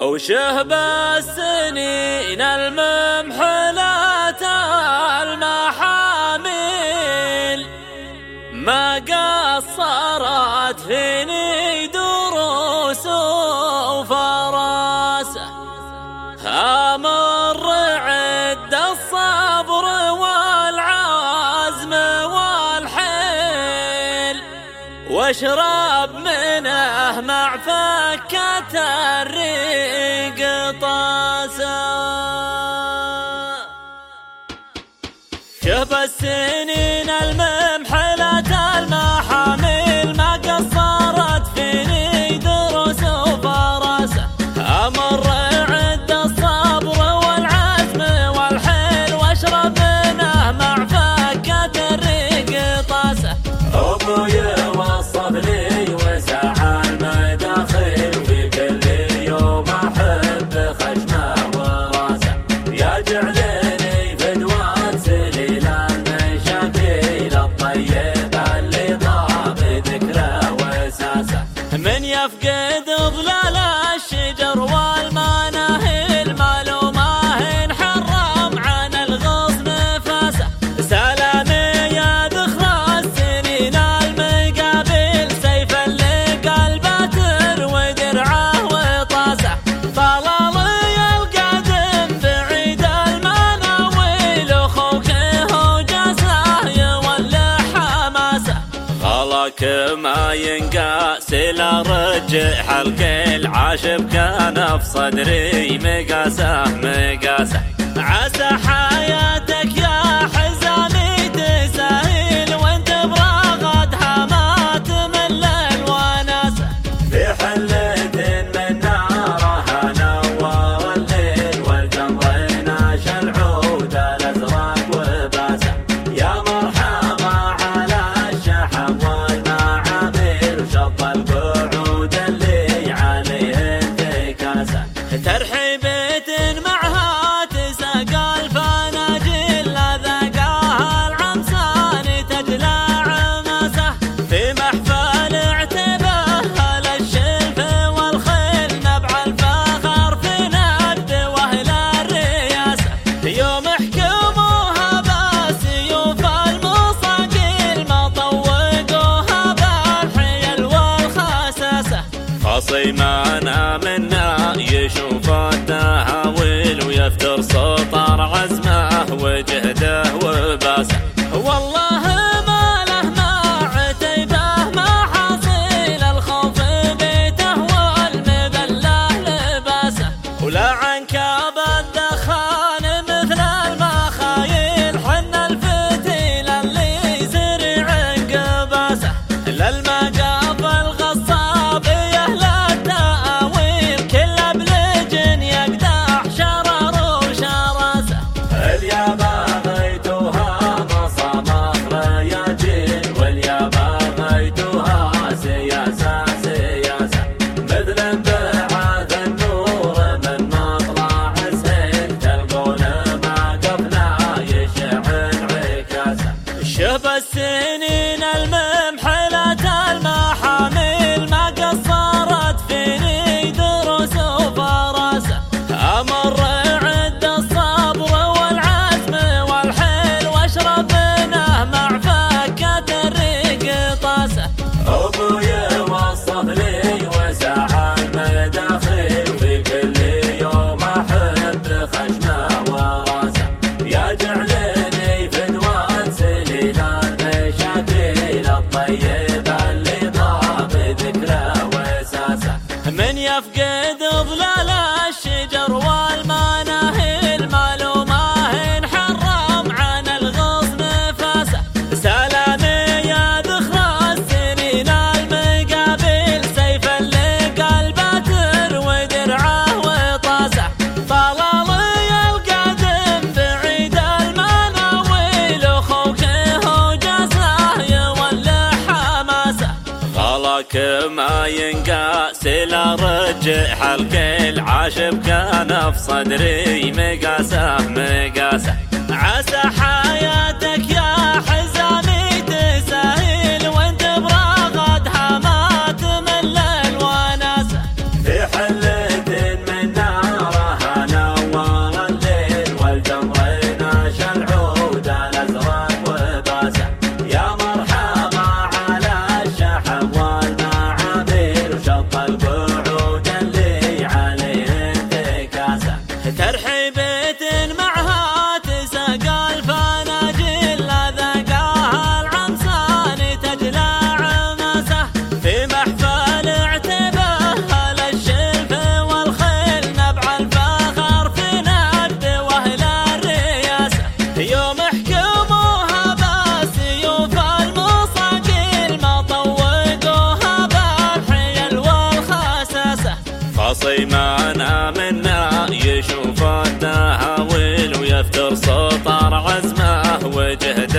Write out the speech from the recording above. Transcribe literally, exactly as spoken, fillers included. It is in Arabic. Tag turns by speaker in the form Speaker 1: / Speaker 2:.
Speaker 1: وشهب السنين الممحلات المحامل ما قصرت فيني دروس وفراسة أمر عد الصبر والعزم والحيل واشرب منه مع فكة الريق طاسة. شهب السنين الممحلات المحامل ما قصرت فيني دروس وفراسة أمر عد الصبر والعزم والحيل واشرب منه مع فكة الريق طاسة.
Speaker 2: أبوي وصف لي وسع المداخل في كل يوم أحب خشمه وراسه يجعلني فدوة سليل المشاكل الطيبة اللي ضاع بذكره وساسه.
Speaker 1: من يفقد ظلال الشجر والمناهل معلومه انحرم عن الغصن فاسه. سلامي يا ذخر السنين المقابل سيف اللي قلبه ودرعه وطاسه. طلالي القدم بعيد المناويل اخوك وجاسه يولع حماسه.
Speaker 2: غلاك ما ينقاس لا رجع الكل عاشب كان في صدري مقاسه مقاسه.
Speaker 1: عسى حياتك يا حزامي تسهل وانت براغدها ما تمل الوناسه.
Speaker 2: في حلة من نارها نور الليل والجمر ناش العود الازرق وباسه. يا مرحبا على الشحم والمعابر شط القعود اللي عليه انتكاسه.
Speaker 1: ترحيبة معها تسقى الفناجيل ذاقاها العمسان تجلى عماسه. في محفل اعتباها للشلف والخيل نبع الفخر في ند واهل الرياسه. يوم حكموها بالسيوف المصاقيل ما طوقوها بالحيل والخساسه.
Speaker 2: خصيمانا منا يشوف التهاويل ويفتر سطر عزمه وجهده وباسه.
Speaker 1: والله ما له ما عتيبه ما حصيل الخوف بيته والمبله لباسه. ولا عنكب الدخان مثل المخايل حن الفتيل اللي سريع قباسه. للمقاف الغصاب يهل التأويل كل بلج يقدح شرر وشراسه.
Speaker 2: اليابا غيتها مصامخ رياجيل واليابا غيتها سياسة سياسة. مثل انبعاث النور من مطلع السيل تلقون ما قبله يشعل عكاسه.
Speaker 1: شهب السنين الممحلات المحامل ما قصرت فيني دروس وفراسة أمر عد الصبر والعزم والحيل واشرب منه مع فكة الريق طاسة.
Speaker 2: أبوي وصف لي وسع المداخل في كل يوم أحب خشمه وراسه يجعلني فدوة سليل المشاكل الطيبة اللي ضاع بذكره وساسه.
Speaker 1: من يفقد ظلال الشجر والمناهل معلومه انحرم عن الغصن فاسه. سلامي يا ذخر السنين المقابل سيف اللي قلبه ودرعه وطاسه. طلالي القدم بعيد المناويل اخوك وجاسه يولع حماسه.
Speaker 2: غلاك ما ينقاس لا رجع الكل عاشب كان في صدري مقاسه مقاسه.
Speaker 1: عسى حياتك يا حزامي تسهل وانت براغدها ما تمل الوناسه.
Speaker 2: في حلة من وصيمانا منا يشوف التهاويل ويفتر سطر عزمه وجهد